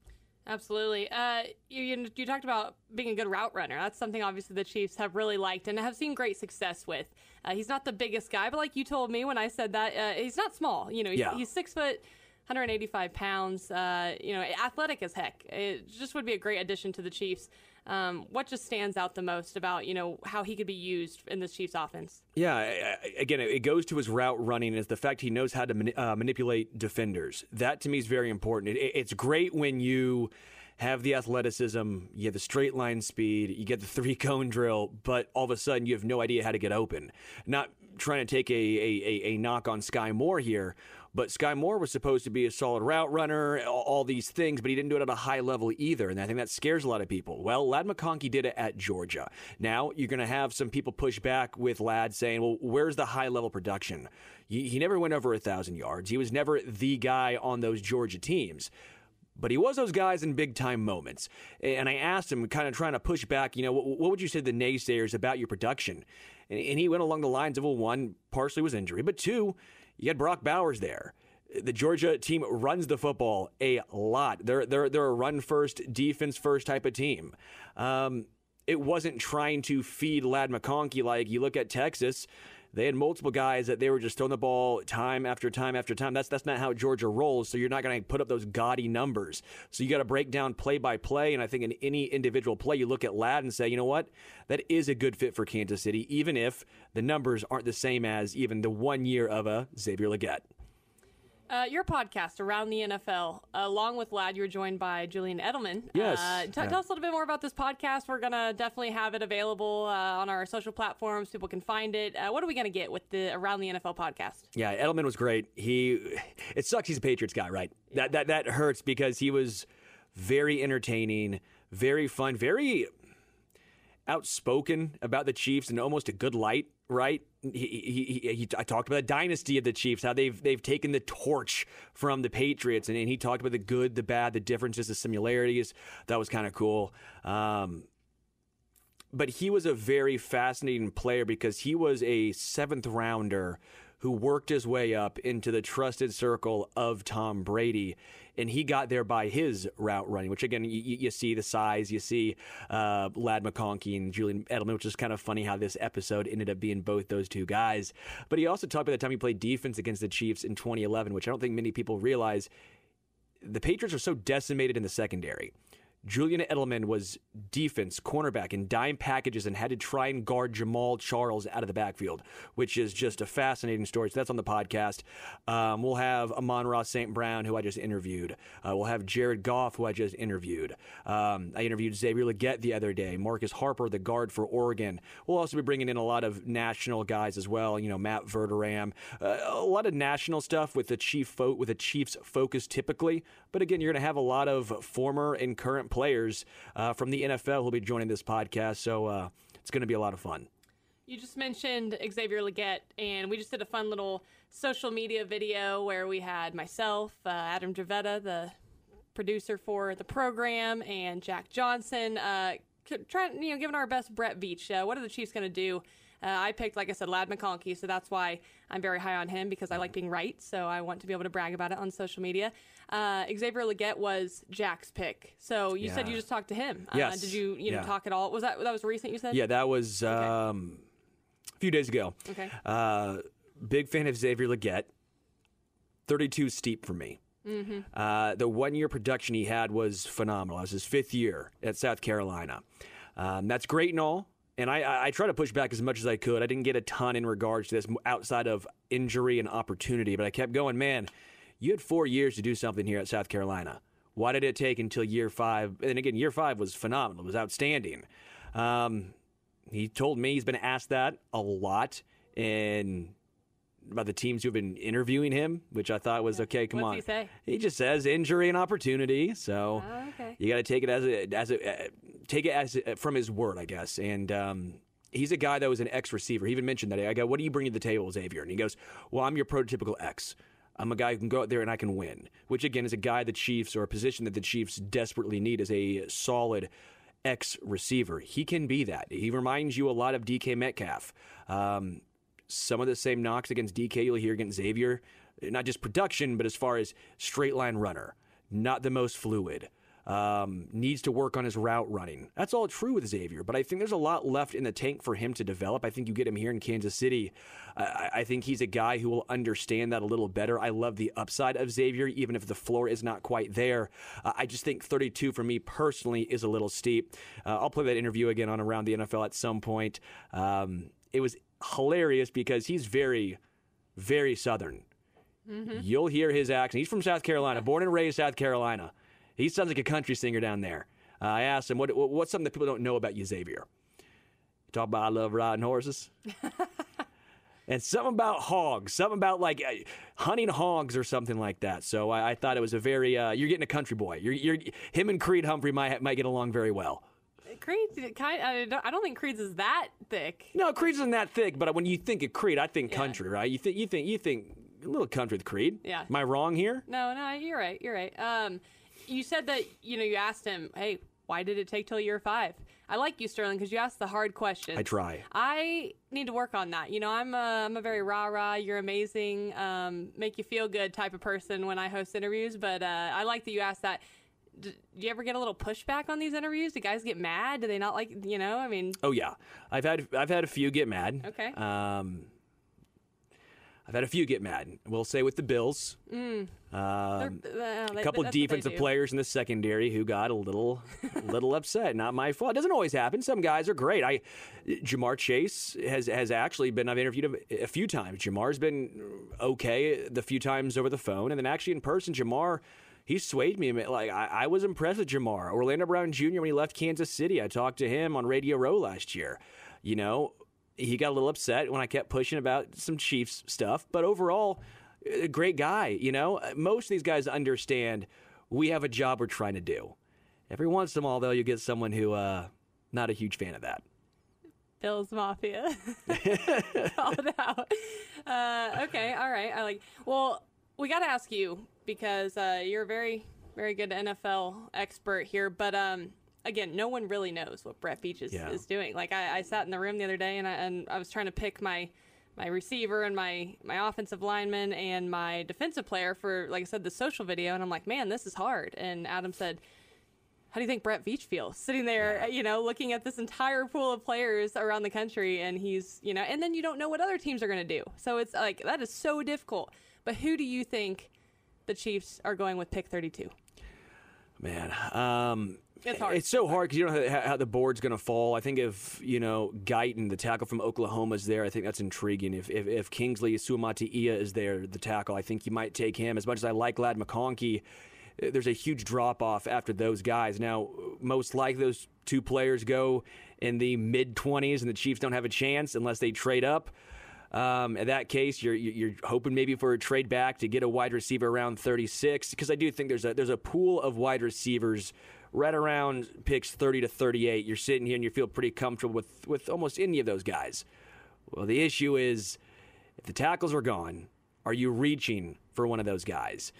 Absolutely. You talked about being a good route runner. That's something obviously the Chiefs have really liked and have seen great success with. He's not the biggest guy, but like you told me when I said that, he's not small. You know, he's 6 foot, 185 pounds. Athletic as heck. It just would be a great addition to the Chiefs. What just stands out the most about, how he could be used in the Chiefs offense? Yeah, again, it goes to his route running is the fact he knows how to manipulate defenders. That to me is very important. It's great when you have the athleticism, you have the straight line speed, you get the 3-cone drill, but all of a sudden you have no idea how to get open. Not trying to take a knock on Sky Moore here, but Sky Moore was supposed to be a solid route runner, all these things, but he didn't do it at a high level either, and I think that scares a lot of people. Well, Ladd McConkey did it at Georgia. Now you're going to have some people push back with Ladd saying, well, where's the high-level production? He never went over 1,000 yards. He was never the guy on those Georgia teams. But he was those guys in big-time moments. And I asked him, kind of trying to push back, what would you say to the naysayers about your production? And he went along the lines of, well, one, partially was injury, but two, you had Brock Bowers there. The Georgia team runs the football a lot. They're a run-first, defense-first type of team. It wasn't trying to feed Ladd McConkey like you look at Texas. They had multiple guys that they were just throwing the ball time after time after time. That's not how Georgia rolls, so you're not going to put up those gaudy numbers. So you got to break down play by play, and I think in any individual play, you look at Ladd and say, you know what? That is a good fit for Kansas City, even if the numbers aren't the same as even the 1 year of a Xavier Legette. Your podcast, Around the NFL, along with Ladd, you were joined by Julian Edelman. Yes. Tell us a little bit more about this podcast. We're going to definitely have it available on our social platforms. People can find it. What are we going to get with the Around the NFL podcast? Yeah, Edelman was great. It sucks he's a Patriots guy, right? That hurts because he was very entertaining, very fun, very outspoken about the Chiefs in almost a good light, right? I talked about the dynasty of the Chiefs, how they've taken the torch from the Patriots, and he talked about the good, the bad, the differences, the similarities. That was kind of cool. But he was a very fascinating player because he was a 7th rounder who worked his way up into the trusted circle of Tom Brady. And he got there by his route running, which, again, you see the size. You see Ladd McConkey and Julian Edelman, which is kind of funny how this episode ended up being both those two guys. But he also talked about the time he played defense against the Chiefs in 2011, which I don't think many people realize. The Patriots are so decimated in the secondary. Julian Edelman was defense, cornerback, in dime packages and had to try and guard Jamal Charles out of the backfield, which is just a fascinating story. So that's on the podcast. We'll have Amon-Ra St. Brown, who I just interviewed. We'll have Jared Goff, who I just interviewed. I interviewed Xavier Legette the other day. Marcus Harper, the guard for Oregon. We'll also be bringing in a lot of national guys as well. Matt Verderam. A lot of national stuff with the Chiefs focus typically. But again, you're going to have a lot of former and current players from the NFL who will be joining this podcast, so it's going to be a lot of fun. You just mentioned Xavier Legette, and we just did a fun little social media video where we had myself, Adam Dravetta, the producer for the program, and Jack Johnson, giving our best Brett Veach. What are the Chiefs going to do? I picked, like I said, Ladd McConkey, so that's why I'm very high on him, because I like being right, so I want to be able to brag about it on social media. Xavier Legette was Jack's pick, so you said you just talked to him. Yes. Did you talk at all? That was recent, you said? Yeah, that was a few days ago. Okay. Big fan of Xavier Legette. 32 steep for me. Mm-hmm. The 1 year production he had was phenomenal. It was his 5th year at South Carolina. That's great and all. And I try to push back as much as I could. I didn't get a ton in regards to this outside of injury and opportunity, but I kept going, man, you had 4 years to do something here at South Carolina. Why did it take until year 5? And again, year 5 was phenomenal. It was outstanding. He told me he's been asked that a lot about the teams who've been interviewing him, which I thought was okay. Come on. What's he say? He just says injury and opportunity. So you got to take it from his word, I guess. And he's a guy that was an ex-receiver. He even mentioned that. I go, what do you bring to the table, Xavier? And he goes, well, I'm your prototypical ex. I'm a guy who can go out there and I can win, which again is a guy the Chiefs, or a position that the Chiefs desperately need, is a solid ex-receiver. He can be that. He reminds you a lot of DK Metcalf. Some of the same knocks against DK you'll hear against Xavier, not just production, but as far as straight line runner, not the most fluid. needs to work on his route running. That's all true with Xavier, but I think there's a lot left in the tank for him to develop. I think you get him here in Kansas City. I think he's a guy who will understand that a little better. I love the upside of Xavier, even if the floor is not quite there. I just think 32 for me personally is a little steep. I'll play that interview again on Around the NFL at some point. It was hilarious because he's very, very Southern. Mm-hmm. You'll hear his accent. He's from South Carolina, born and raised South Carolina. He sounds like a country singer down there. I asked him, what's something that people don't know about you, Xavier? You talk about I love riding horses. And something about hogs, something about like hunting hogs or something like that. So I thought it was a very, you're getting a country boy. Him and Creed Humphrey might get along very well. Creed's I don't think Creed's is that thick. No, Creed's isn't that thick, but when you think of Creed, I think country, right? You think a little country with Creed. Yeah. Am I wrong here? No, you're right. You're right. You said that, you asked him, hey, why did it take till year 5? I like you, Sterling, because you asked the hard questions. I try. I need to work on that. I'm a very rah-rah, you're amazing, make you feel good type of person when I host interviews, but I like that you asked that. Do you ever get a little pushback on these interviews? Do guys get mad? Do they not like, I mean? Oh, yeah. I've had a few get mad. Okay. I've had a few get mad. We'll say with the Bills. A couple defensive players in the secondary who got a little upset. Not my fault. It doesn't always happen. Some guys are great. Jamar Chase has actually been, I've interviewed him a few times. Jamar's been okay the few times over the phone. And then actually in person, Jamar, he swayed me. Like I was impressed with Jamar. Orlando Brown Jr., when he left Kansas City, I talked to him on Radio Row last year. He got a little upset when I kept pushing about some Chiefs stuff. But overall, a great guy. Most of these guys understand we have a job we're trying to do. Every once in a while, though, you get someone who not a huge fan of that. Bills Mafia. Called out. Okay, all right. Well, we got to ask you because you're a very, very good NFL expert here. But again, no one really knows what Brett Veach is doing. Like I sat in the room the other day and I was trying to pick my receiver and my offensive lineman and my defensive player for, like I said, the social video. And I'm like, man, this is hard. And Adam said, how do you think Brett Veach feels sitting there, looking at this entire pool of players around the country? And he's, and then you don't know what other teams are going to do. So it's like, that is so difficult. But who do you think the Chiefs are going with pick 32? Man, it's hard. It's so hard because you don't know how the board's going to fall. I think if, Guyton, the tackle from Oklahoma, is there, I think that's intriguing. If Kingsley Suamataia is there, the tackle, I think you might take him. As much as I like Ladd McConkey, there's a huge drop-off after those guys. Now, most likely those two players go in the mid-20s, and the Chiefs don't have a chance unless they trade up. In that case, you're hoping maybe for a trade back to get a wide receiver around 36, because I do think there's a pool of wide receivers right around picks 30 to 38. You're sitting here and you feel pretty comfortable with almost any of those guys. Well, the issue is if the tackles are gone, are you reaching for one of those guys?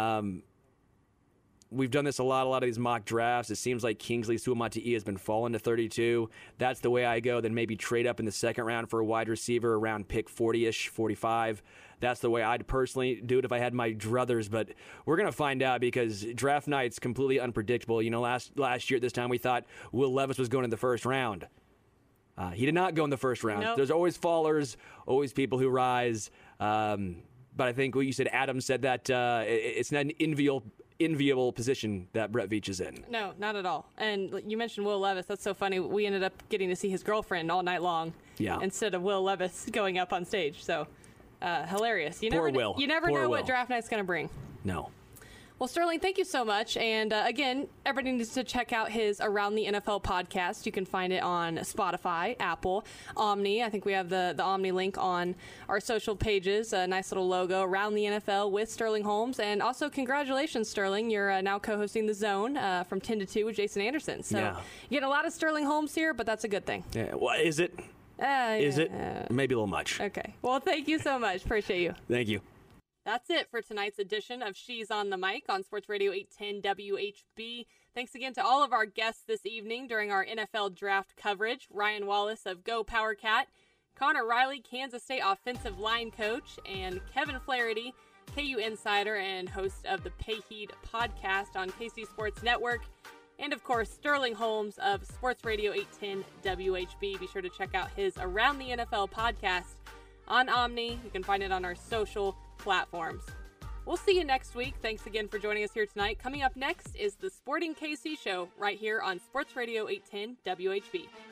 We've done this a lot of these mock drafts. It seems like Kingsley Suamataia has been falling to 32. That's the way I go. Then maybe trade up in the second round for a wide receiver around pick 40-ish, 45. That's the way I'd personally do it if I had my druthers. But we're going to find out because draft night's completely unpredictable. Last year at this time we thought Will Levis was going in the first round. He did not go in the first round. Nope. There's always fallers, always people who rise. But I think what you said, Adam said that it's not an enviable position that Brett Veach is in. No, not at all. And you mentioned Will Levis. That's so funny. We ended up getting to see his girlfriend all night long instead of Will Levis going up on stage. So hilarious. You Poor never, Will. You never Poor know Will. what draft night's going to bring. No. Well, Sterling, thank you so much. And again, everybody needs to check out his Around the NFL podcast. You can find it on Spotify, Apple, Omni. I think we have the Omni link on our social pages. A nice little logo, Around the NFL with Sterling Holmes. And also, congratulations, Sterling. You're now co-hosting The Zone from 10 to 2 with Jason Anderson. So you get a lot of Sterling Holmes here, but that's a good thing. Yeah. Well, is it? Is it? Maybe a little much. Okay. Well, thank you so much. Appreciate you. Thank you. That's it for tonight's edition of She's on the Mic on Sports Radio 810 WHB. Thanks again to all of our guests this evening during our NFL draft coverage. Ryan Wallace of Go Power Cat, Connor Riley, Kansas State offensive line coach, and Kevin Flaherty, KU insider and host of the Pay Heed podcast on KC Sports Network. And, of course, Sterling Holmes of Sports Radio 810 WHB. Be sure to check out his Around the NFL podcast on Omni. You can find it on our social platforms. We'll see you next week. Thanks again for joining us here tonight. Coming up next is the Sporting KC Show right here on Sports Radio 810 WHB.